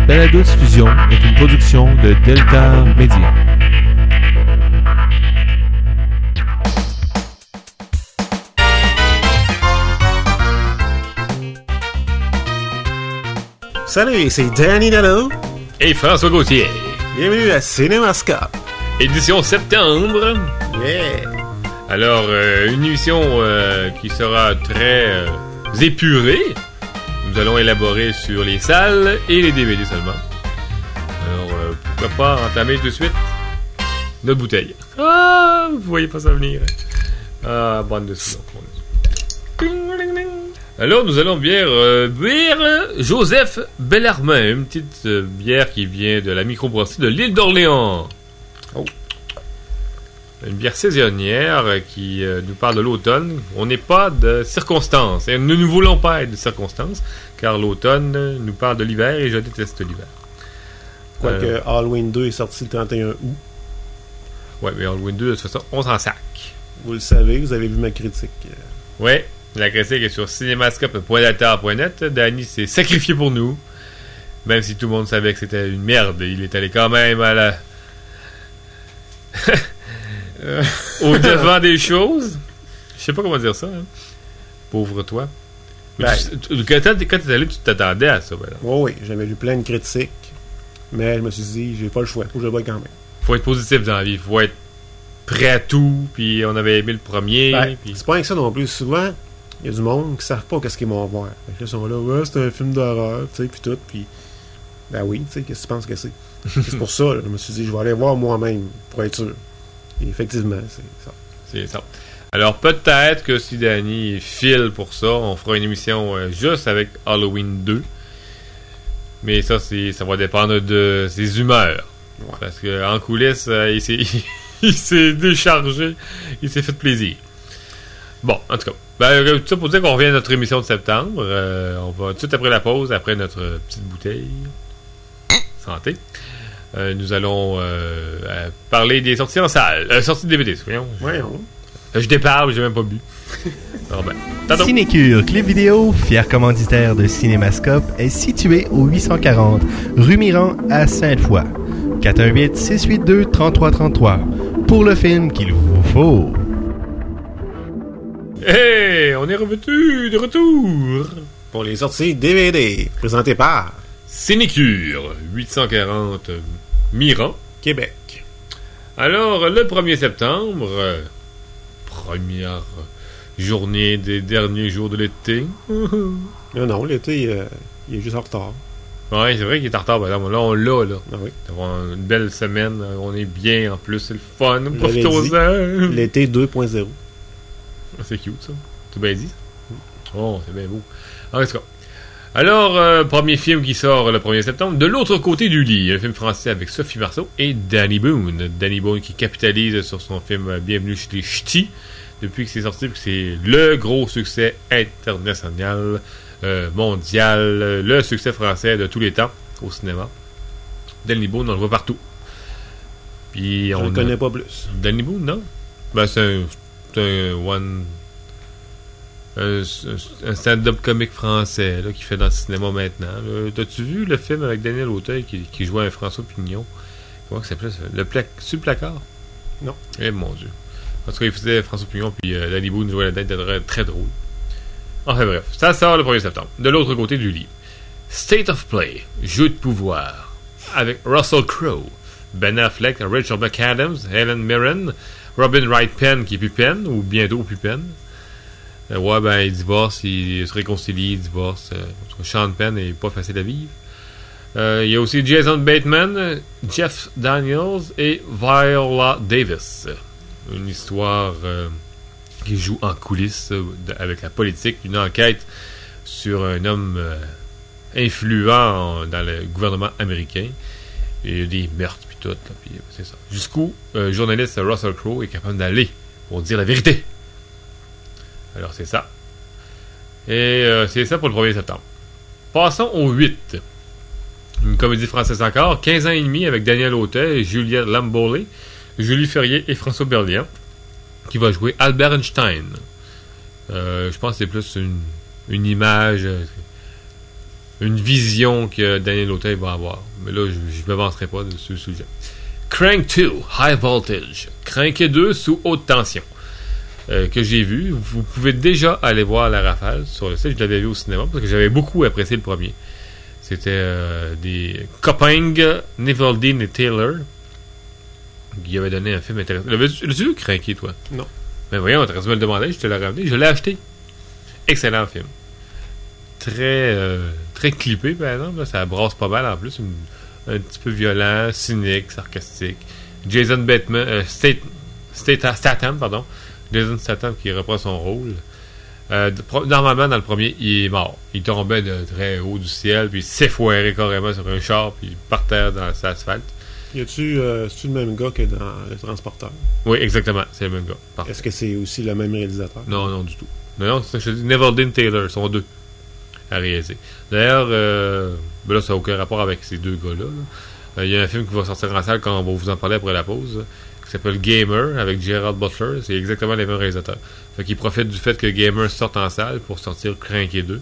balado-diffusion est une production de Delta Media. Salut, c'est Danny Dano. Et François Gauthier. Bienvenue à Cinémascope. Édition septembre. Yeah. Alors, une émission qui sera très épurée. Nous allons élaborer sur les salles et les DVD seulement. Alors, pourquoi pas entamer tout de suite notre bouteille. Ah, vous voyez pas ça venir. Ah, bande de silence. Alors, nous allons boire Joseph Bellarmin, une petite bière qui vient de la microbrasserie de l'île d'Orléans. Oh. Une bière saisonnière qui nous parle de l'automne. On n'est pas de circonstances. Et nous ne voulons pas être de circonstances, car l'automne nous parle de l'hiver et je déteste l'hiver. Quoique Halloween 2 est sorti le 31 août. Ouais, mais Halloween 2, de toute façon, on s'en sac. Vous le savez, vous avez vu ma critique. Ouais. La critique est sur cinémascope.net. Danny s'est sacrifié pour nous. Même si tout le monde savait que c'était une merde, il est allé quand même à la... au devant des choses. Je sais pas comment dire ça. Hein. Pauvre toi. Ben, quand t'es allé, tu t'attendais à ça. Oui, j'avais lu plein de critiques. Mais je me suis dit, j'ai pas le choix. Faut que je le voie quand même. Faut être positif dans la vie. Faut être prêt à tout. Puis on avait aimé le premier. Ben, puis... C'est pas que ça non plus. Souvent... Il y a du monde qui savent pas qu'est-ce qu'ils vont voir. Fait que là, ils sont là, ouais, c'est un film d'horreur, tu sais, puis tout, puis... Ben oui, tu sais, qu'est-ce que tu penses que c'est? C'est pour ça, là, je me suis dit, je vais aller voir moi-même, pour être sûr. Et effectivement, c'est ça. C'est ça. Alors, peut-être que si Danny file pour ça, on fera une émission juste avec Halloween 2. Mais ça, ça va dépendre de ses humeurs. Ouais. Parce qu'en coulisses, il s'est déchargé, il s'est fait plaisir. Bon, en tout cas, tout ça pour dire qu'on revient à notre émission de septembre. On va tout de suite après la pause, après notre petite bouteille. Santé. Nous allons parler des sorties en salle. Sorties de DVD, voyons. Voyons. Je déparle, j'ai même pas bu. Alors Cinécure, Clip Vidéo, fier commanditaire de Cinémascope, est situé au 840 rue Miran à Sainte-Foy. 418-682-3333. Pour le film qu'il vous faut. Hey, on est revenu de retour pour les sorties DVD, présentées par Cinécure, 840 Miran, Québec. Alors, le 1er septembre, première journée des derniers jours de l'été. Non, l'été, il est juste en retard. Ouais, c'est vrai qu'il est en retard, par exemple. Là, on l'a, là. Ah oui. Une belle semaine, on est bien, en plus, c'est le fun, profitons-en. L'été 2.0. C'est cute, ça. Tout bien dit. Oh, c'est bien beau. En tout cas. Alors, premier film qui sort le 1er septembre, De l'autre côté du lit, un film français avec Sophie Marceau et Danny Boone. Danny Boone qui capitalise sur son film Bienvenue chez les Ch'tis depuis que c'est sorti, puis c'est le gros succès international, mondial, le succès français de tous les temps au cinéma. Danny Boone, on le voit partout. Puis on ne le connaît pas plus. Danny Boone, non? Ben, c'est un stand-up comique français là, qui fait dans le cinéma maintenant. Là. T'as-tu vu le film avec Daniel Auteuil qui jouait un François Pignon? Comment ça s'appelait ça? Sur le placard? Non. Eh mon Dieu. En tout cas, il faisait François Pignon puis Danny Boone jouait la tête, très, très drôle. Enfin bref, ça sort le 1er septembre. De l'autre côté du lit. State of Play, jeu de pouvoir. Avec Russell Crowe, Ben Affleck, Rachel McAdams, Helen Mirren, Robin Wright Penn qui est plus Penn, ou bientôt plus Penn. Ouais, ben, il divorce, il se réconcilie, il divorce. Sean Penn est pas facile à vivre. Il y a aussi Jason Bateman, Jeff Daniels et Viola Davis. Une histoire qui joue en coulisses avec la politique, une enquête sur un homme influent dans le gouvernement américain. Il y a des meurtres puis tout, là, puis c'est ça. Jusqu'où journaliste Russell Crowe est capable d'aller pour dire la vérité. Alors c'est ça. Et c'est ça pour le 1er septembre. Passons au 8. Une comédie française encore, 15 ans et demi avec Daniel Auteuil, Juliette Lambolé, Julie Ferrier et François Berliand, qui va jouer Albert Einstein. Je pense que c'est plus une image une vision que Daniel Auteuil va avoir. Mais là, je m'avancerai pas sur le sujet. Crank 2, High Voltage. Crank 2 sous haute tension. Que j'ai vu. Vous pouvez déjà aller voir la rafale sur le site. Je l'avais vu au cinéma parce que j'avais beaucoup apprécié le premier. C'était des Copping, Neveldine et Taylor qui avaient donné un film intéressant. L'as-tu vu Cranky, toi? Non. Mais voyons, tu me le demandais, je te l'ai ramené. Je l'ai acheté. Excellent film. Très clippé, par exemple. Là, ça brasse pas mal en plus. Un petit peu violent, cynique, sarcastique. Jason Bateman, Statham, pardon. Jason Statham qui reprend son rôle. Normalement, dans le premier, il est mort. Il tombait de très haut du ciel, puis il s'effoirait carrément sur un char, puis il par terre dans l'asphalte. C'est-tu le même gars que dans Le Transporteur? Oui, exactement. C'est le même gars. Parfait. Est-ce que c'est aussi le même réalisateur? Non, du tout. Non, c'est ça que je te dis. Neveldine Taylor, sont deux à réaliser. D'ailleurs, là, ça n'a aucun rapport avec ces deux gars-là. Il y a un film qui va sortir en salle quand on va vous en parler après la pause, qui s'appelle Gamer, avec Gerard Butler. C'est exactement les mêmes réalisateurs. Fait qu'ils profitent du fait que Gamer sorte en salle pour sortir Cranky 2.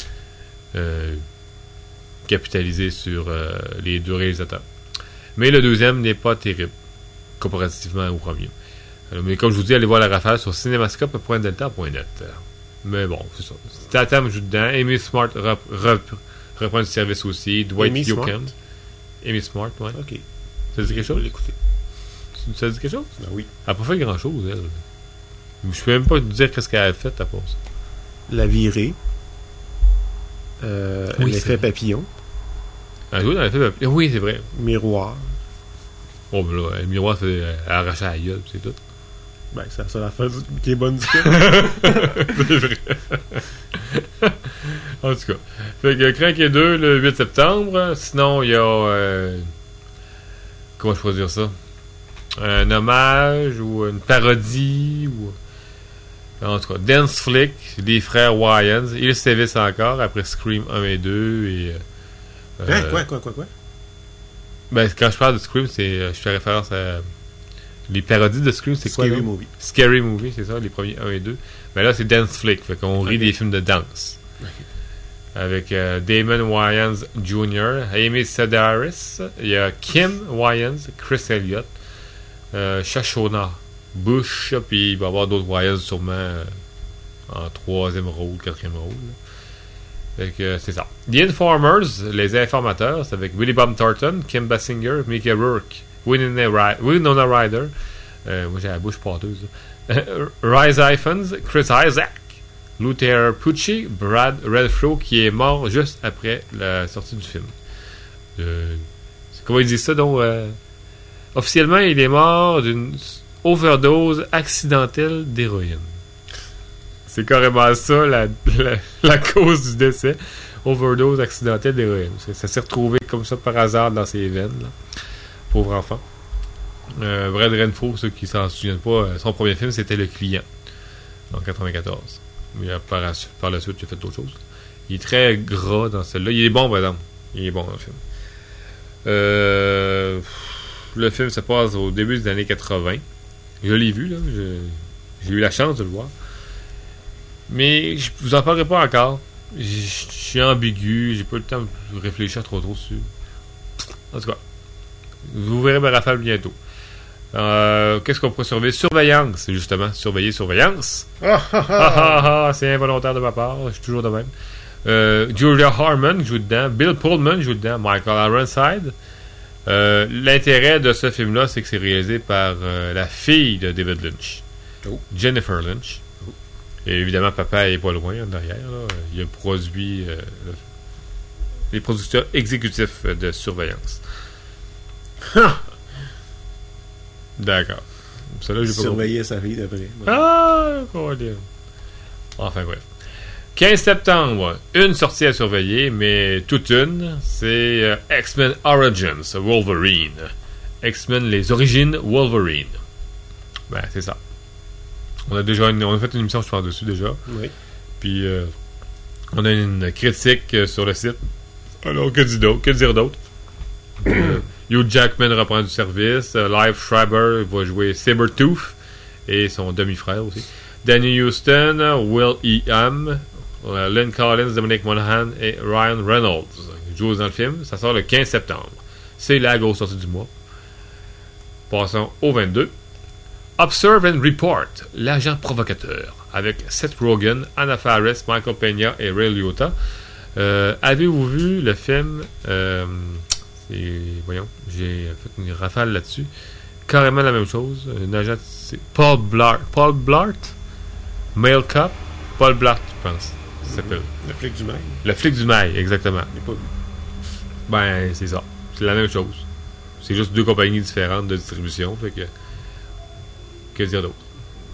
Capitaliser sur les deux réalisateurs. Mais le deuxième n'est pas terrible, comparativement au premier. Mais comme je vous dis, allez voir la rafale sur cinemascope.delta.net. Mais bon, c'est ça. Statham joue dedans. Amy Smart reprend du service aussi. Dwight Yoakam. Amy Smart, ouais. Ok. Ça dit quelque chose? Je vais l'écouter. Ça dit quelque chose? Ben oui. Elle n'a pas fait grand-chose, elle. Je peux même pas te dire qu'est-ce qu'elle a fait à pause. La virée. Oui, L'effet papillon. Elle joue dans l'effet papillon. Oui, c'est vrai. Miroir. Oh, ben là, le miroir, c'est arracher la gueule, c'est tout. Ben, c'est ça la fin qui est bonne du film. C'est vrai. En tout cas. Fait que Cranky 2 le 8 septembre. Sinon, il y a. Comment je pourrais dire ça? Un hommage ou une parodie ou. En tout cas, Dance Flick, les frères Wayans. Ils sévissent encore après Scream 1 et 2 et. Quoi? Ben, quand je parle de Scream, je fais référence à. Les parodies de Scream, c'est quoi? Scary Movie. Scary Movie, c'est ça, les premiers 1 et 2. Mais là, c'est Dance Flick, fait qu'on rit des films de danse. Avec Damon Wayans Jr., Amy Sedaris, il y a Kim Wayans, Chris Elliott, Shoshana Bush, puis il va y avoir d'autres Wayans sûrement en 3e rôle, 4e rôle. Fait que c'est ça. The Informers, les informateurs, c'est avec Willie Bob Thornton, Kim Basinger, Mickey Rourke, Winona Ryder, moi j'ai la bouche pâteuse, Rhys Ifans, Chris Isaac, Luther Pucci, Brad Renfro, qui est mort juste après la sortie du film. Comment ils disent ça donc? Officiellement, il est mort d'une overdose accidentelle d'héroïne. C'est carrément ça la cause du décès. Overdose accidentelle d'héroïne. Ça s'est retrouvé comme ça par hasard dans ses veines. Là. Pauvre enfant. Brad Renfro, ceux qui s'en souviennent pas, son premier film, c'était Le Client. En 94. Mais par la suite, il a fait d'autres choses. Il est très gras dans celle-là. Il est bon, par exemple. Il est bon dans le film. Le film se passe au début des années 80. Je l'ai vu, là. J'ai eu la chance de le voir. Mais je vous en parlerai pas encore. Je suis ambigu. J'ai pas eu le temps de réfléchir trop dessus. En tout cas, vous verrez ma rafale bientôt. Qu'est-ce qu'on pourrait surveiller? Surveillance, justement. Surveillance. C'est involontaire de ma part. Je suis toujours de même. Julia Harmon joue dedans. Bill Pullman joue dedans. Michael Ironside. L'intérêt de ce film-là, c'est que c'est réalisé par la fille de David Lynch. Jennifer Lynch. Et évidemment, papa est pas loin derrière. Là. Il a produit les producteurs exécutifs de Surveillance. D'accord. Celle-là, j'ai pas Surveiller sa vie d'après. Enfin bref. 15 septembre, une sortie à surveiller, mais toute une, c'est X-Men Origins Wolverine. X-Men les origines Wolverine. Ben, c'est ça. On a fait une émission, je pense, dessus déjà. Oui. Puis, on a une critique sur le site. Alors, que dire d'autre? Hugh Jackman reprend du service. Liv Schreiber va jouer Sabretooth et son demi-frère aussi. Danny Houston, Will E. Lynn Collins, Dominic Monaghan et Ryan Reynolds jouent dans le film. Ça sort le 15 septembre. C'est la grosse sortie du mois. Passons au 22. Observe and Report, l'agent provocateur, avec Seth Rogen, Anna Faris, Michael Peña et Ray Liotta. Avez-vous vu le film voyons, j'ai fait une rafale là-dessus. Carrément la même chose. Un agent, c'est Paul Blart. Paul Blart? Male Cop? Paul Blart, je pense. Ça s'appelle. Le flic du mail. Le flic du mail, exactement. Je l'ai pas vu. Ben, c'est ça. C'est la même chose. C'est juste deux compagnies différentes de distribution. Fait que dire d'autre?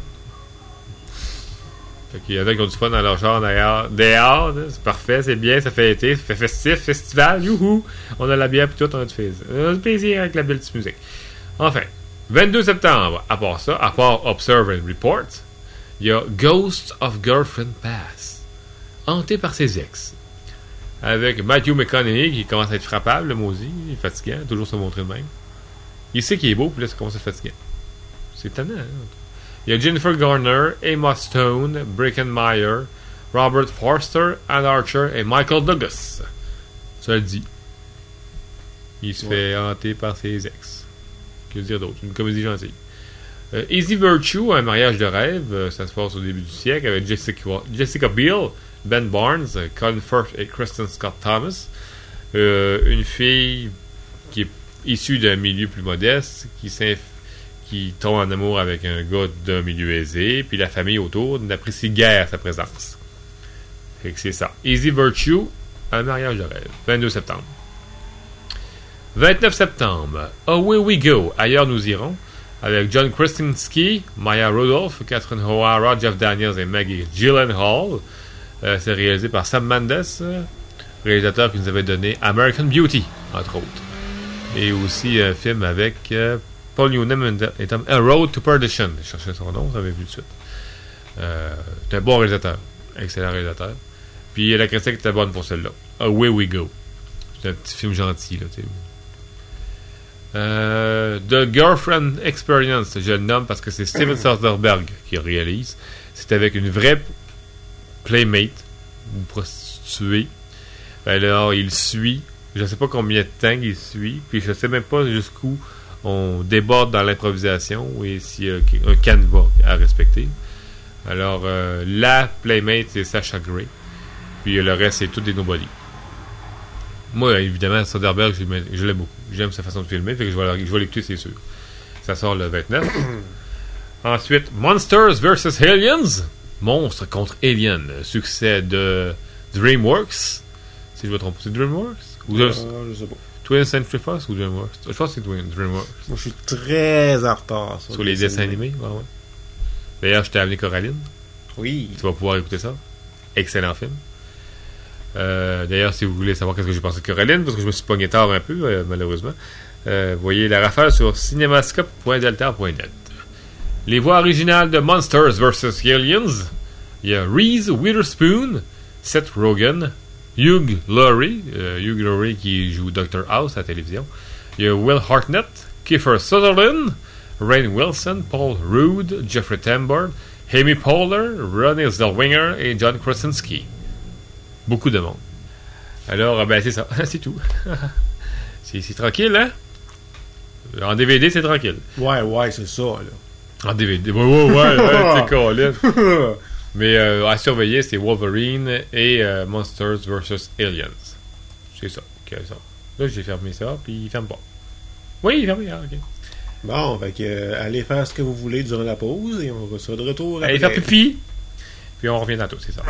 Fait qu'il y en a qui ont du fun dans leur char dehors, c'est parfait, c'est bien, ça fait été, ça fait festif, festival, youhou! On a la bière pis tout, on a du plaisir avec la belle petite musique. Enfin, 22 septembre, à part Observe and Report, il y a Ghost of Girlfriend Pass, hanté par ses ex. Avec Matthew McConaughey qui commence à être frappable, le maudit, il est fatigant, toujours se montrer de même. Il sait qu'il est beau, puis là, ça commence à être fatigant. C'est étonnant, hein? Il y a Jennifer Garner, Emma Stone, Breckin Meyer, Robert Forster, Ann Archer et Michael Douglas. Ça le dit. Il se fait hanter par ses ex. Que dire d'autre? Une comédie gentille. Easy Virtue, un mariage de rêve. Ça se passe au début du siècle avec Jessica Biel, Ben Barnes, Colin Firth et Kristen Scott Thomas. Une fille qui est issue d'un milieu plus modeste, qui tombe en amour avec un gars d'un milieu aisé, puis la famille autour n'apprécie guère sa présence. Fait que c'est ça. Easy Virtue, un mariage de rêve. 22 septembre. 29 septembre. Away We Go, ailleurs nous irons, avec John Krasinski, Maya Rudolph, Catherine O'Hara, Jeff Daniels et Maggie Gyllenhaal. C'est réalisé par Sam Mendes, réalisateur qui nous avait donné American Beauty, entre autres. Et aussi un film avec Paul Newman et Tom Road to Perdition. Je cherchais son nom, ça avait vu tout de suite. C'est un bon réalisateur. Excellent réalisateur. Puis la critique était bonne pour celle-là. Away We Go. C'est un petit film gentil, là, tu sais. The Girlfriend Experience, je le nomme parce que c'est Steven Soderbergh qui le réalise. C'est avec une vraie playmate, une prostituée. Alors, il suit. Je ne sais pas combien de temps il suit. Puis je ne sais même pas jusqu'où on déborde dans l'improvisation et s'il y a un canevas à respecter. Alors, la playmate, c'est Sasha Grey. Puis le reste, c'est tout des nobody. Moi, évidemment, Soderbergh, je l'aime beaucoup. J'aime sa façon de filmer, fait que je vais l'écouter, c'est sûr. Ça sort le 29. Ensuite, Monsters vs. Aliens. Monstres contre Aliens. Succès de DreamWorks. Si je me trompe, c'est DreamWorks? Ou je sais pas. 20th Century Fox ou DreamWorks? Je pense que c'est DreamWorks. Moi, je suis très en retard sur les dessins animés. Ouais, ouais. D'ailleurs, je t'ai amené Coraline. Oui. Tu vas pouvoir écouter ça. Excellent film. D'ailleurs, si vous voulez savoir qu'est-ce que j'ai pensé de Coraline, parce que je me suis pogné tard un peu, malheureusement, voyez la rafale sur cinemascope.delta.net. Les voix originales de Monsters vs. Aliens. Il y a Reese Witherspoon, Seth Rogen, Hugh Laurie qui joue Dr. House à la télévision. Il y a Will Hartnett, Kiefer Sutherland, Rainn Wilson, Paul Rudd, Jeffrey Tambor, Amy Poehler, Ronnie Zellweger et John Krasinski. Beaucoup de monde. Alors, ben c'est ça. C'est tout. c'est tranquille, hein? En DVD, c'est tranquille. Ouais, c'est ça, là. En DVD. Ouais, c'est Colin. Mais à surveiller, c'est Wolverine et Monsters vs. Aliens. C'est ça. Okay, ça. Là, j'ai fermé ça, puis il ferme pas. Oui, il ferme. Ah, ok. Bon, fait que allez faire ce que vous voulez durant la pause et on va se de retour après. Allez faire pipi, puis on revient tantôt, c'est ça.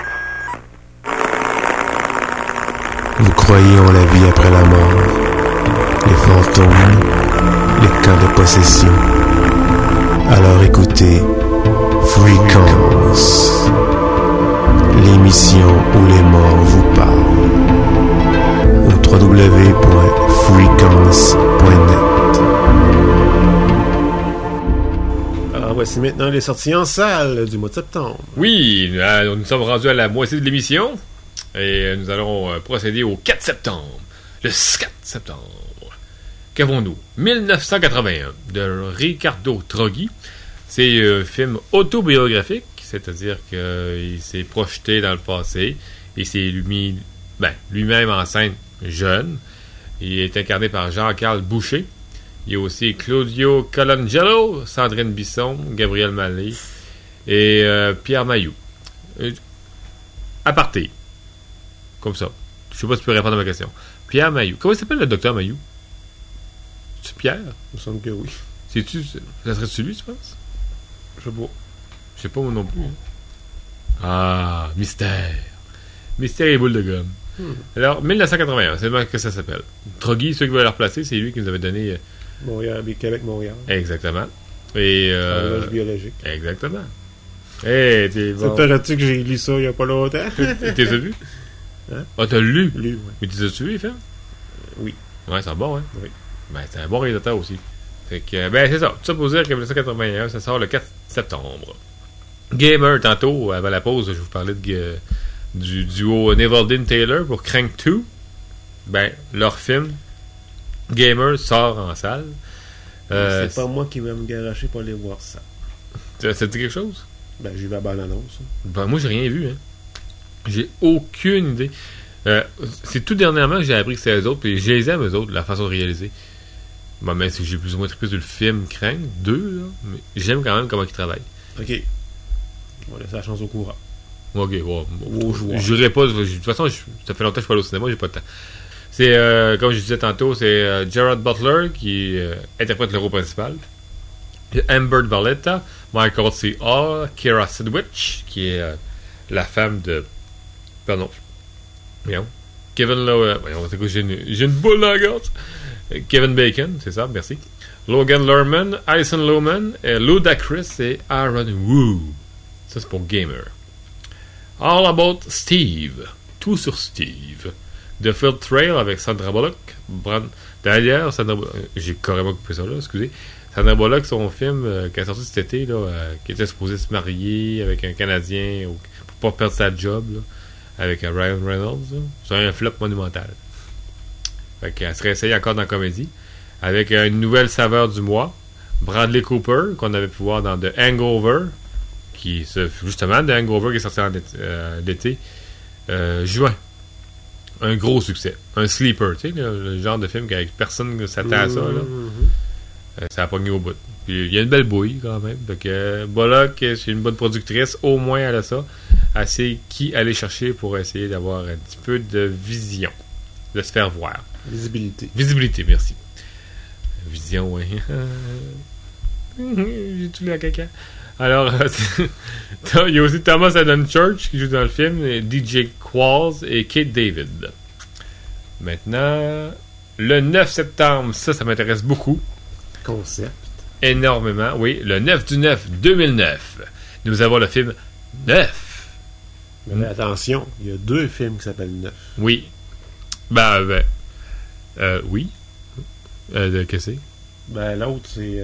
Vous croyez en la vie après la mort, les fantômes, les cas de possession. Alors écoutez Frequences, l'émission où les morts vous parlent, au www.frequences.net. Alors voici maintenant les sorties en salle du mois de septembre. Oui, nous sommes rendus à la moitié de l'émission. Et nous allons procéder au 4 septembre. Le 4 septembre. Qu'avons-nous? 1981, de Riccardo Troggi. C'est un film autobiographique. c'est-à-dire qu'il s'est projeté dans le passé et s'est mis lui-même en scène jeune. Il est incarné par Jean-Carl Boucher. Il y a aussi Claudio Colangelo, Sandrine Bisson, Gabriel Mallet et Pierre Mailloux. Aparté. Comme ça. Je sais pas si tu peux répondre à ma question. Pierre Mailloux. Comment il s'appelle le docteur Mailloux? C'est Pierre? Il me semble que oui. Ça serait-tu lui, tu penses? Je sais pas. Je sais pas moi non plus. Ah, mystère. Mystère et boule de gomme. Alors, 1981, c'est même que ça s'appelle. Troggy, ceux qui veulent le replacer, c'est lui qui nous avait donné... Montréal, Québec-Montréal. Exactement. Et... Horloge biologique. Exactement. Hey, t'es bon. Ça te paraît-tu que j'ai lu ça il y a pas longtemps? T'es vu? Hein? Ah, t'as lu? Lu, oui. Mais tu as-tu vu les films? Oui. Ouais, c'est bon, hein? Oui. Ben, c'est un bon réalisateur aussi. Fait que, ben, c'est ça. Tout ça pour dire que 1981, ça sort le 4 septembre. Gamer, tantôt, avant la pause, je vous parlais du duo Neville Taylor pour Crank 2. Ben, leur film, Gamer, sort en salle. C'est pas moi qui vais me garocher pour aller voir ça. Ça te dit quelque chose? Ben, j'ai vu la bande-annonce. Ben, moi, j'ai rien vu, hein. J'ai aucune idée. C'est tout dernièrement que j'ai appris que c'était eux autres, puis je les aime, eux autres, la façon de réaliser. Bon, mais c'est que j'ai plus ou moins trippé sur le film Crank 2, là, mais j'aime quand même comment ils travaillent. Ok. On va laisser la chance au courant. Ok, ouais. Aux joueurs. Je n'irai pas. De toute façon, ça fait longtemps que je suis pas allé au cinéma, j'ai pas de temps. C'est, comme je disais tantôt, c'est Gerard Butler qui interprète le rôle principal. Amber Valletta, Michael C. Hall, Kira Sedgwick, qui est la femme de. Pardon. Voyons. Kevin Lowe. Voyons, j'ai une boule dans la gorge. Kevin Bacon, c'est ça, merci. Logan Lerman, Alison Lohman, Ludacris et Aaron Wu. Ça, c'est pour Gamer. All About Steve. Tout sur Steve. The Field Trail avec Sandra Bullock. D'ailleurs, Sandra Bullock. J'ai carrément coupé ça là, excusez. Sandra Bullock, son film qui est sorti cet été, là, qui était supposé se marier avec un Canadien pour pas perdre sa job, là, avec Ryan Reynolds. Là. C'est un flop monumental. Fait qu'elle se réessaye encore dans la comédie. Avec une nouvelle saveur du mois. Bradley Cooper, qu'on avait pu voir dans The Hangover. Justement, The Hangover qui est sorti en l'été. Juin. Un gros succès. Un sleeper, tu sais, le genre de film qu'avec personne ne s'attend à ça. Là. Ça a pogné au bout. Puis, il y a une belle bouille quand même. Donc, Bullock, c'est une bonne productrice. Au moins, elle a ça. Elle sait qui aller chercher pour essayer d'avoir un petit peu de vision. De se faire voir. Visibilité, merci. Vision, oui. J'ai tout lu à caca. Alors, il y a aussi Thomas Adam Church qui joue dans le film, DJ Qualls et Kate David. Maintenant, le 9 septembre, ça m'intéresse beaucoup. Concept. Énormément, oui. Le 9/9/2009, nous avons le film 9. Mais attention, il y a 2 films qui s'appellent 9. Oui. Oui. Qu'est-ce que c'est? Ben, l'autre, c'est...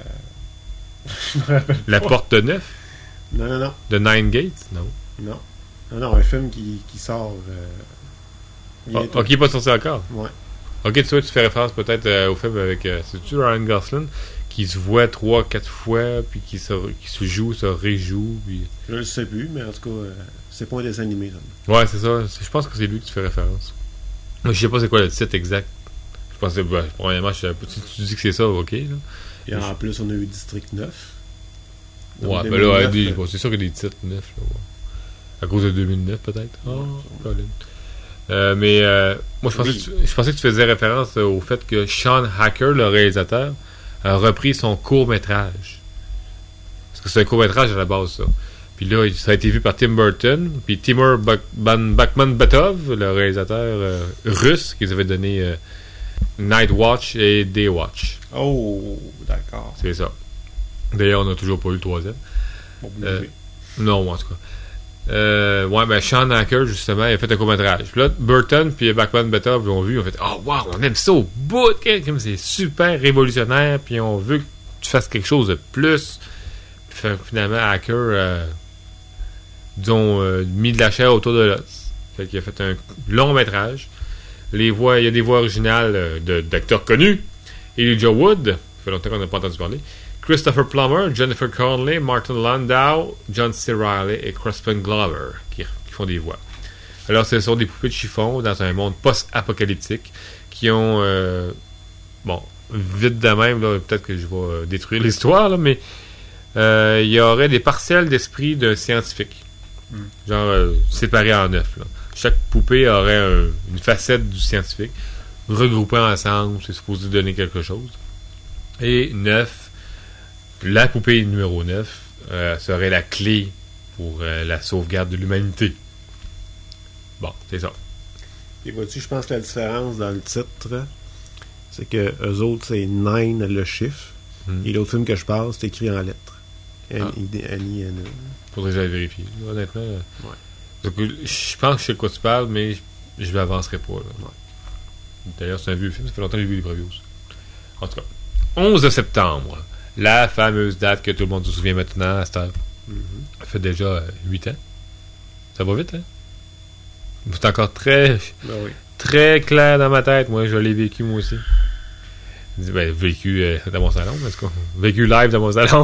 La Porte 9? Non. The Nine Gates? Non. Non, un film qui sort... Ok, il n'est pas sorti encore? Ouais. Ok, tu fais référence peut-être au film avec... c'est-tu Ryan Gosling? Qui se voit 3-4 fois, puis qui se joue, se réjoue, puis... Je le sais plus, mais en tout cas, c'est pas un dessin animé, ça. Ouais, c'est ça. Je pense que c'est lui que tu fais référence. Moi, je sais pas c'est quoi le titre exact. Je pense que, premièrement, si tu dis que c'est ça, ok, là. Et en plus, on a eu District 9. Ouais, ben là, c'est sûr qu'il y a des titres 9, là, ouais. À cause de 2009, peut-être. Moi, je pensais que tu faisais référence au fait que Sean Hacker, le réalisateur, a repris son court-métrage. Parce que c'est un court-métrage à la base, ça. Puis là, ça a été vu par Tim Burton, puis Timur Bakmanbatov, le réalisateur russe, qui nous avait donné Night Watch et Day Watch. Oh, d'accord. C'est ça. D'ailleurs, on n'a toujours pas eu le 3e. Non, en tout cas. Sean Hacker, justement, il a fait un court-métrage. Puis là, Burton puis Bakmanbatov l'ont vu, ils ont fait « Oh, wow, on aime ça au bout! Comme c'est super révolutionnaire, puis on veut que tu fasses quelque chose de plus. » Puis finalement, Hacker, mis de la chair autour de l'os. Fait qu'il a fait un long-métrage. Il y a des voix originales d'acteurs connus. Elijah Wood, ça fait longtemps qu'on n'a pas entendu parler. Christopher Plummer, Jennifer Connelly, Martin Landau, John C. Reilly et Crispin Glover qui font des voix. Alors, ce sont des poupées de chiffon dans un monde post-apocalyptique qui ont... bon, vite de même, là, peut-être que je vais détruire l'histoire, là, mais il y aurait des parcelles d'esprit de scientifiques. Genre séparées en 9. Là. Chaque poupée aurait une facette du scientifique. Regroupées ensemble, c'est supposé donner quelque chose. Et 9, la poupée numéro 9 serait la clé pour la sauvegarde de l'humanité. Bon, c'est ça. Et vois-tu, je pense que la différence dans le titre, c'est que eux autres, c'est 9 le chiffre. Et l'autre film que je parle, c'est écrit en lettres. N-I-N-E. Faudrait que j'aille vérifier, honnêtement. Ouais. Donc, je pense que je sais de quoi tu parles, mais je l'avancerai pas. Là. Ouais. D'ailleurs, c'est un vieux film, ça fait longtemps que j'ai vu les previews. En tout cas, 11 septembre, la fameuse date que tout le monde se souvient maintenant à cette heure. Ça fait déjà 8 ans. Ça va vite, hein? C'est encore très clair dans ma tête. Moi, je l'ai vécu moi aussi. Ben, vécu dans mon salon, en tout cas. Vécu live dans mon salon.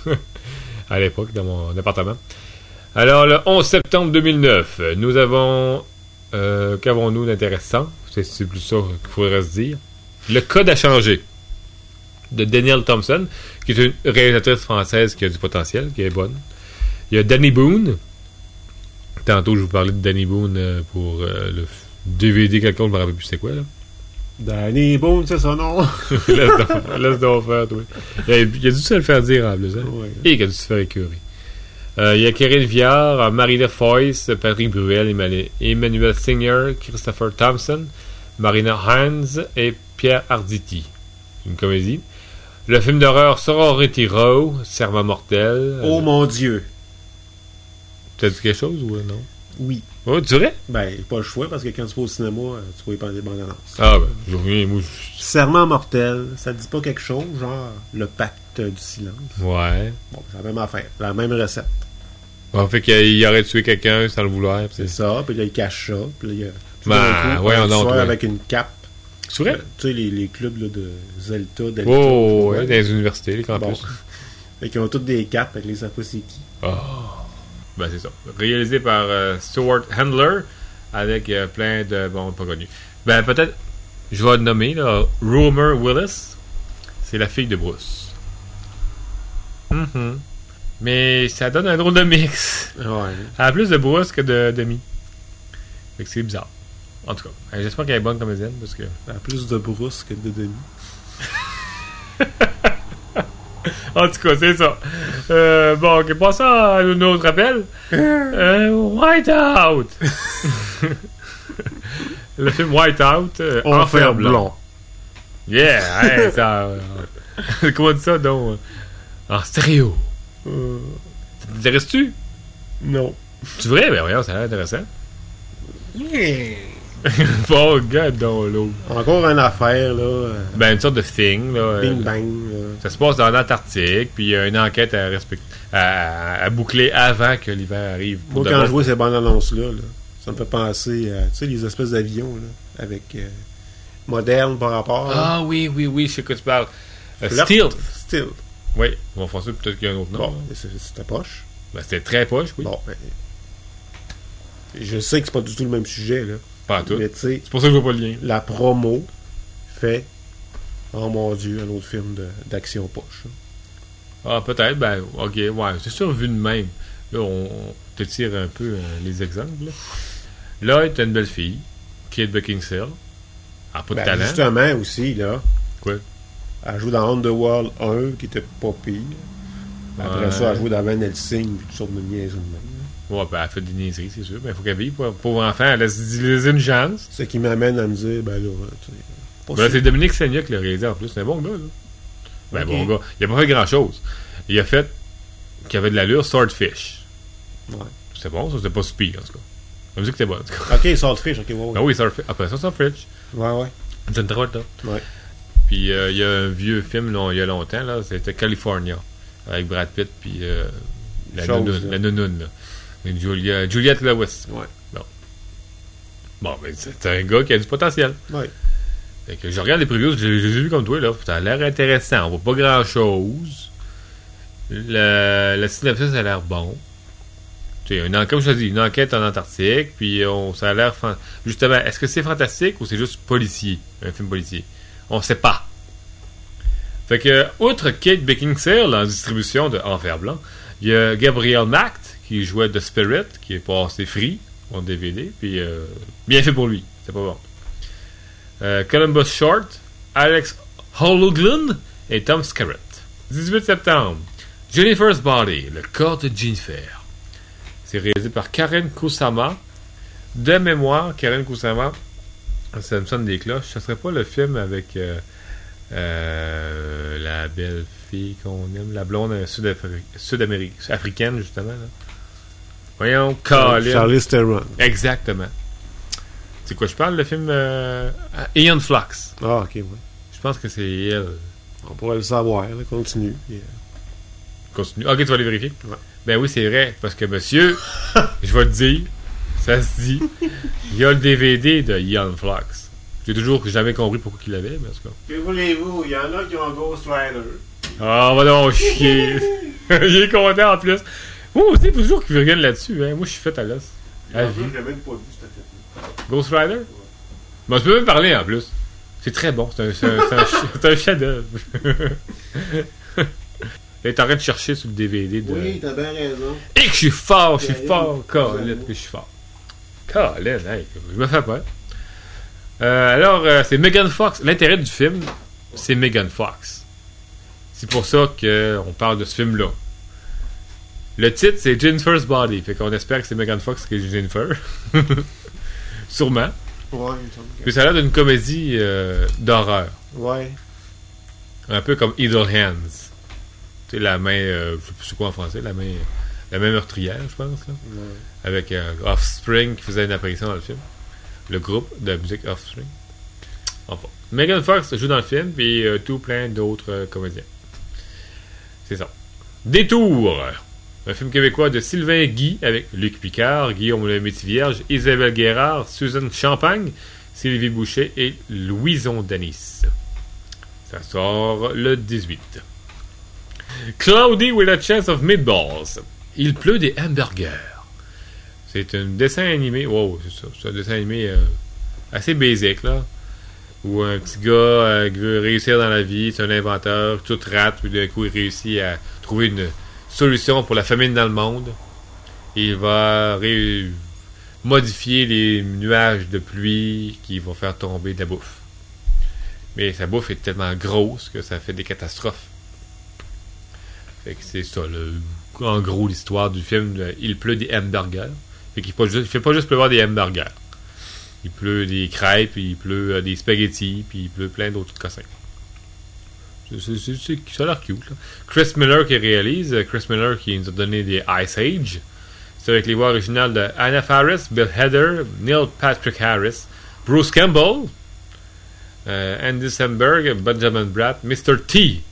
À l'époque, dans mon appartement. Alors, le 11 septembre 2009, nous avons... qu'avons-nous d'intéressant? C'est plus ça qu'il faudrait se dire. Le code a changé. De Danielle Thompson, qui est une réalisatrice française qui a du potentiel, qui est bonne. Il y a Danny Boone. Tantôt, je vous parlais de Danny Boone pour le DVD quelconque, je ne me rappelle plus c'est quoi, là. Danny Boone, c'est son nom. laisse donc faire, toi. Il a dû se le faire dire en plus, hein? Ouais. Et il a dû se faire écœurer. Il y a Kérine Viard, Marina Foïs, Patrick Bruel, Emmanuel Singer, Christopher Thompson, Marina Hines et Pierre Arditi. Une comédie. Le film d'horreur Sorority Row, Serment mortel. Oh mon Dieu. T'as dit quelque chose ou non? Oui. Oh, tu dirais? Ben, pas le choix parce que quand tu vas au cinéma, tu vois pas des bandes annonces. Ah, ben, je reviens, moi. Serment mortel, ça te dit pas quelque chose, genre le pacte du silence? Ouais. Bon, c'est la même affaire, la même recette. En fait qu'il aurait tué quelqu'un sans le vouloir. C'est ça, puis là, il cache ça, puis là, il y a. Ben, ouais, on a avec une cape. C'est vrai? Tu sais, les clubs là, de Delta. Oh, ouais, dans les universités, les campus. Bon. Et qui ont toutes des capes, avec les savent pas c'est qui. Oh. Ben, c'est ça. Réalisé par Stuart Handler, avec plein de... Bon, pas connus. Ben, peut-être, je vais le nommer, là, Romer Willis. C'est la fille de Bruce. Mais ça donne un drôle de mix. Ouais. Elle a plus de Bruce que de Demi. Fait que c'est bizarre. En tout cas, j'espère qu'elle est bonne comédienne, parce que... Elle a plus de Bruce que de Demi. En tout cas, c'est ça. Bon, ok, passons à un autre appel. Whiteout. Le film Whiteout, Enfer blanc. Yeah, hey, ça... comment dit ça, donc? En stéréo. Ça t'intéresse-tu? Non. C'est vrai? Ben voyons, ça a l'air intéressant. Yeah. Bon, regarde donc l'autre. Encore une affaire, là. Ben, une sorte de thing, là. Bing bang, là. Ça se passe dans l'Antarctique, puis il y a une enquête à boucler avant que l'hiver arrive. Moi, quand je vois ces bandes annonces-là, ça me fait penser à, tu sais, les espèces d'avions, là, avec moderne par rapport. Ah oui, je sais que tu parles. Stealth. Oui, bon, François, peut-être qu'il y a un autre nom. Bon, c'était poche. Ben, c'était très poche, oui. Bon, ben, je sais que c'est pas du tout le même sujet, là. Pas tout. Mais tu sais, c'est pour ça que je vois pas le lien. La promo fait, oh mon Dieu, un autre film d'action poche. Ah, peut-être, ben, ok, ouais, c'est sûr, vu de même. Là, on te tire un peu les exemples, là. T'as une belle fille, Kate Beckinsale. Elle n'a pas de talent. Justement, aussi, là. Quoi? Elle joue dans Underworld 1, qui était pas pire. Après ça, elle joue dans Van Helsing, puis toutes sortes de niaiseries de même. Ouais, ben, elle fait des niaiseries, c'est sûr. Mais il faut qu'elle vive. Pauvre enfant, elle laisse une chance. Ce qui m'amène à me dire, ben là, tu sais. Ben, c'est Dominique Sagna qui l'a réalisé en plus. C'est un bon gars, là. Ben, bon gars. Il a pas fait grand-chose. Il a fait qu'il avait de l'allure Swordfish. Ouais. C'était bon, ça, c'était pas si pire, en tout cas. On me dit que c'était bon, en tout cas. Ok, Swordfish, ok, ouais. Ben oui, Swordfish. Après ça, Swordfish. Ouais. John Travolta. Ouais. Puis il y a un vieux film, là, il y a longtemps, là, c'était California. Avec Brad Pitt, puis la nounoune, là. Juliette Lewis. Ouais. Bon, mais c'est un gars qui a du potentiel. Ouais. Fait que je regarde les previews, je les ai vus comme toi, là. Ça a l'air intéressant. On voit pas grand-chose. Le synopsis a l'air bon. Tu sais, comme je te dis, une enquête en Antarctique, puis ça a l'air... Justement, est-ce que c'est fantastique ou c'est juste policier, un film policier? On sait pas. Fait que, outre Kate Beckinsale en distribution de Enfer Blanc, il y a Gabriel Macht qui jouait The Spirit, qui est passé free en DVD, puis bien fait pour lui, c'est pas bon. Columbus Short, Alex Hollowglund et Tom Skerritt. 18 septembre, Jennifer's Body, le corps de Jennifer. C'est réalisé par Karen Kusama. De mémoire, Karen Kusama, ça me sonne des cloches. Ça serait pas le film avec la belle fille qu'on aime, la blonde sud-africaine, justement. Là. Voyons, Colin. Charlize Theron. Exactement. C'est quoi je parle, le film Aeon Flux. Ah, ok, ouais. Je pense que c'est elle. On pourrait le savoir, là, continue. Continue. Ok, tu vas aller vérifier? Ouais. Ben oui, c'est vrai, parce que monsieur, je vais te dire, ça se dit, il y a le DVD de Aeon Flux. J'ai toujours jamais compris pourquoi il l'avait, mais en tout cas. Que voulez-vous? Il y en a qui ont Ghost Rider. Ah, va donc chier. Il est content en plus. Moi aussi, il faut toujours qu'il revienne là-dessus. Hein. Moi, je suis fait à l'os. À vie. Je l'ai même pas vu, cette affaire-là. Ghost Rider? Bon, tu peux même parler en plus. C'est très bon. C'est un chef-d'œuvre. Il est en train de chercher sur le DVD de. Oui, t'as bien raison. Et que je suis fort, Colin, que je suis fort. Colin, hey, je me fais peur. Alors, c'est Megan Fox. L'intérêt du film, c'est Megan Fox. C'est pour ça qu'on parle de ce film-là. Le titre, c'est Jennifer's Body. Fait qu'on espère que c'est Megan Fox qui est Jennifer. Sûrement. Ouais, il me semble que... Puis ça a l'air d'une comédie d'horreur. Ouais. Un peu comme Idle Hands. Tu sais, la main... je sais plus c'est quoi en français. La main meurtrière, je pense. Là. Ouais. Avec Offspring qui faisait une apparition dans le film. Le groupe de musique Offspring. Enfin. Megan Fox joue dans le film, puis tout plein d'autres comédiens. C'est ça. Détour. Un film québécois de Sylvain Guy avec Luc Picard, Guillaume le Métivierge, Isabelle Guérard, Suzanne Champagne, Sylvie Boucher et Louison Danis. Ça sort le 18. Cloudy with a Chance of Meatballs. Il pleut des hamburgers. C'est un dessin animé. Wow, c'est ça. C'est un dessin animé assez basique, là. Où un petit gars veut réussir dans la vie, c'est un inventeur, tout rate, puis d'un coup il réussit à trouver une solution pour la famine dans le monde. Et il va modifier les nuages de pluie qui vont faire tomber de la bouffe. Mais sa bouffe est tellement grosse que ça fait des catastrophes. Fait que c'est ça, en gros, l'histoire du film. Il pleut des hamburgers. Fait qu'il fait pas juste pleuvoir des hamburgers. Il pleut des crêpes, il pleut des spaghettis, puis il pleut plein d'autres cossins. Ça a l'air cute, là. Chris Miller qui réalise. Chris Miller qui nous a donné des Ice Age. C'est avec les voix originales de Anna Faris, Bill Hader, Neil Patrick Harris, Bruce Campbell, Andy Samberg, Benjamin Bratt, Mr. T,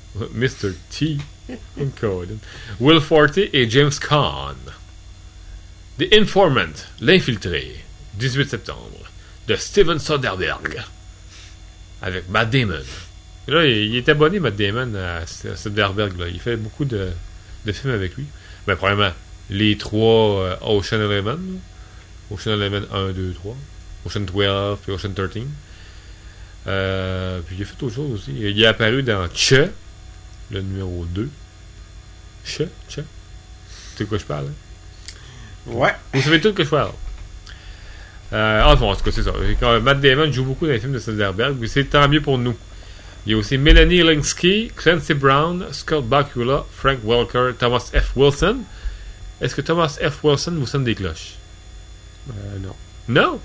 Will Forte et James Caan. The Informant, l'infiltré, 18 septembre, de Steven Soderbergh, avec Matt Damon. Et là, il est abonné, Matt Damon, à Soderbergh. Là. Il fait beaucoup de films avec lui. Mais premièrement, les trois Ocean Eleven. Ocean Eleven 1, 2, 3. Ocean 12 puis Ocean 13. Puis il a fait autre chose aussi. Il est apparu dans Che, le numéro 2. Che. Tu sais de quoi je parle, hein? Ouais. Vous savez tout de quoi je parle. En tout cas, c'est ça. Quand Matt Damon joue beaucoup dans les films de Soderbergh, mais c'est tant mieux pour nous. Il y a aussi Melanie Linsky, Clancy Brown, Scott Bakula, Frank Welker, Thomas F. Wilson. Est-ce que Thomas F. Wilson vous sonne des cloches? Non. Non?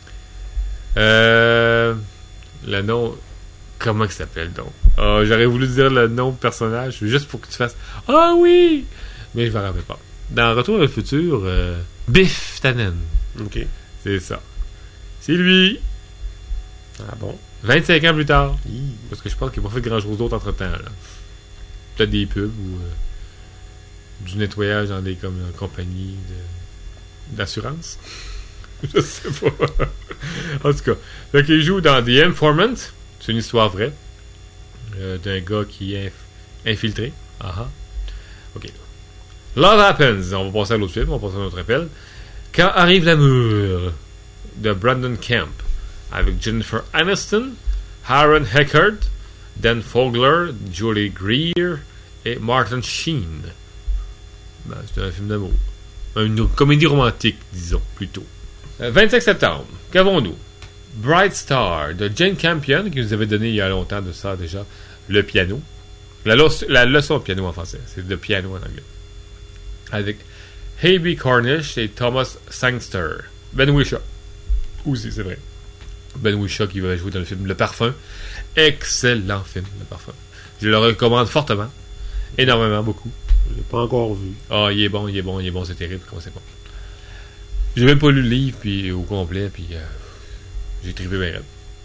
Le nom... Comment il s'appelle, donc? J'aurais voulu dire le nom de personnage, juste pour que tu fasses « Ah oui! » Mais je ne me rappelle pas. Dans Retour vers le futur, Biff Tannen. OK. C'est ça. C'est lui. Ah bon? 25 ans plus tard. Parce que je pense qu'il n'a pas fait grand-chose d'autre entre-temps. Là. Peut-être des pubs ou du nettoyage dans des compagnies d'assurance. Je sais pas. En tout cas. Donc, il joue dans The Informant. C'est une histoire vraie. D'un gars qui est infiltré. OK. Love Happens. On va passer à l'autre film. On va passer à notre appel. Quand arrive l'amour de Brandon Camp avec Jennifer Aniston, Aaron Eckhart, Dan Fogler, Julie Greer et Martin Sheen. Ben, c'est un film d'amour. Une comédie romantique, disons, plutôt. 25 septembre. Qu'avons-nous? Bright Star de Jane Campion, qui nous avait donné il y a longtemps de ça déjà, le piano. La leçon de piano en français. C'est le piano en anglais. Avec Hayley Cornish et Thomas Sangster. Ben Whishaw. Aussi, c'est vrai. Ben Whishaw qui va jouer dans le film Le Parfum. Excellent film, Le Parfum. Je le recommande fortement. Énormément, beaucoup. Je l'ai pas encore vu. Ah, il est bon, c'est terrible, comment c'est bon. J'ai même pas lu le livre puis au complet, puis j'ai trippé bien raide.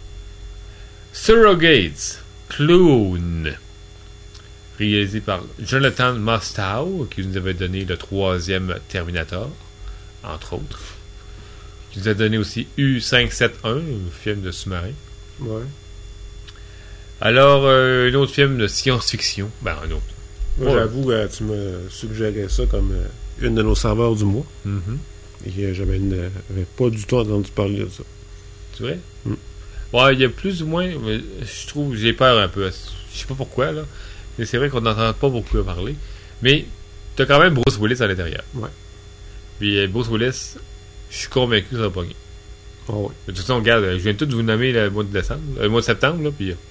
Surrogates, Clone, réalisé par Jonathan Mostow, qui nous avait donné le 3e Terminator, entre autres. Qui nous a donné aussi U571, un film de sous-marin. Ouais. Alors, un autre film de science-fiction. Ben, un autre. Moi, j'avoue, tu me suggérais ça comme une de nos saveurs du mois. Mm-hmm. Et j'avais pas du tout entendu parler de ça. C'est vrai? Mm. Ouais, il y a plus ou moins. Je trouve, j'ai peur un peu. Je sais pas pourquoi, là. Mais c'est vrai qu'on n'entend pas beaucoup parler. Mais t'as quand même Bruce Willis à l'intérieur. Ouais. Puis Bruce Willis, je suis convaincu que ça va pogner. Ah ouais. De toute façon, regarde, je viens tout de vous nommer le mois de décembre, le mois de septembre, là, puis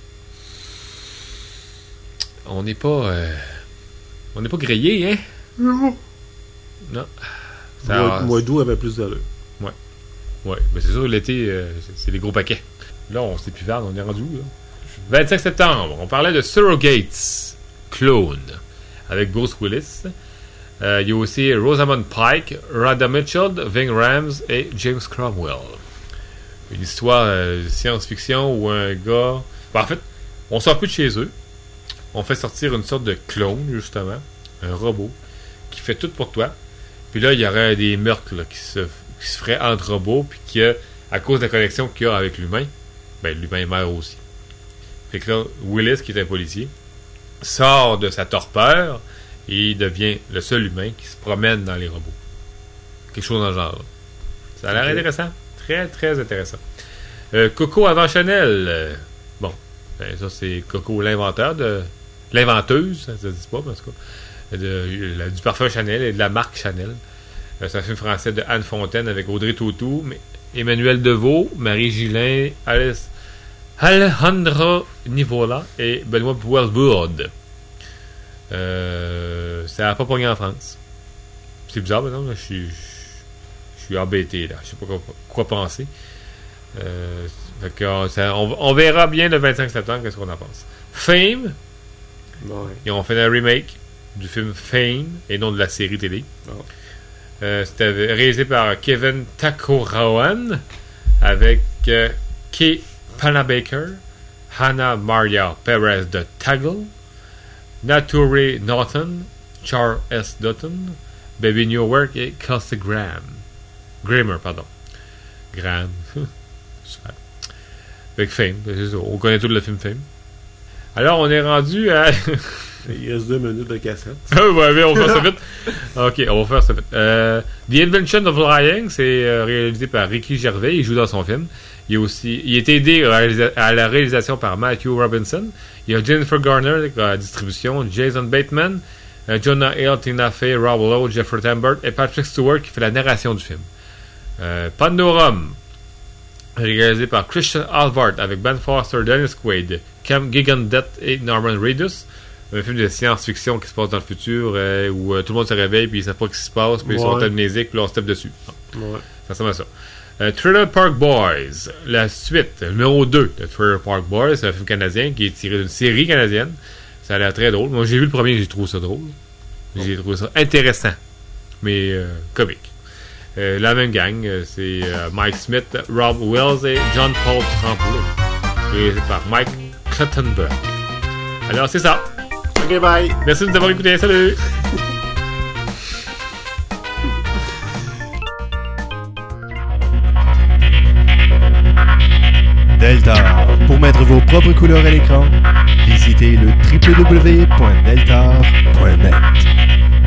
on n'est pas grillé, hein? Non. Non. Mois d'août avait plus d'allure. Ouais, mais c'est sûr, l'été, c'est les gros paquets. Là, on s'est plus vert, on est rendu où, là? 25 septembre, on parlait de Surrogates, Clone, avec Bruce Willis. Il y a aussi Rosamund Pike, Rhoda Mitchell, Ving Rhames et James Cromwell. Une histoire de science-fiction où un gars... Ben, en fait, on sort plus de chez eux. On fait sortir une sorte de clone, justement. Un robot qui fait tout pour toi. Puis là, il y aurait des meurtres là, qui se feraient entre robots, puis que, à cause de la connexion qu'il y a avec l'humain, ben l'humain meurt aussi. Fait que là, Willis, qui est un policier, sort de sa torpeur et il devient le seul humain qui se promène dans les robots. Quelque chose dans le genre. Là. Ça a l'air intéressant. Très, très intéressant. Coco avant Chanel. Bon, ben ça c'est Coco l'inventeur de... L'inventeuse, ça se dit pas, en tout cas. Du parfum Chanel et de la marque Chanel. C'est un film français de Anne Fontaine avec Audrey Tautou, Emmanuel Deveau, Marie Gillin, Alejandro Nivola et Benoît Poelvoorde. Ça n'a pas pogné en France. C'est bizarre, maintenant, là, je suis embêté, là. Je sais pas quoi penser. Fait que, on verra bien le 25 septembre qu'est-ce qu'on en pense. Fame. Ouais. Ils ont fait un remake du film Fame et non de la série télé. Oh. C'était réalisé par Kevin Takorawan avec Kay Panabaker, Hannah Maria Perez de Taggle, Nature Norton, Charles S. Dutton, Baby Newwork et Kelsey Grammer, pardon. Graham. Super. Avec Fame, c'est ça. On connaît tout le film Fame. Alors, on est rendu à... Il reste 2 minutes de cassette. Ouais, on va faire ça vite. Ok, on va faire ça vite. The Invention of Lying, c'est réalisé par Ricky Gervais. Il joue dans son film. Il est aidé à la réalisation par Matthew Robinson. Il y a Jennifer Garner à la distribution, Jason Bateman, Jonah Hill, Tina Fey, Rob Lowe, Jeffrey Tambor et Patrick Stewart qui fait la narration du film. Pandorum, réalisé par Christian Alvart avec Ben Foster, Dennis Quaid, Cam Gigandet et Norman Reedus. Un film de science-fiction qui se passe dans le futur où tout le monde se réveille puis ils savent pas ce qui se passe puis ils sont amnésiques puis on se tape dessus. Ouais. Ça ressemble à ça. Thriller Park Boys, la suite, numéro 2 de Thriller Park Boys, c'est un film canadien qui est tiré d'une série canadienne. Ça a l'air très drôle. Moi j'ai vu le premier, j'ai trouvé ça drôle. J'ai trouvé ça intéressant, mais comique. La même gang, c'est Mike Smith, Rob Wells et John Paul Tremblay, réalisé par Mike Clattenburg. Alors c'est ça. Ok, bye. Merci de nous avoir écoutés. Salut. Deltar. Pour mettre vos propres couleurs à l'écran, visitez le www.deltar.net.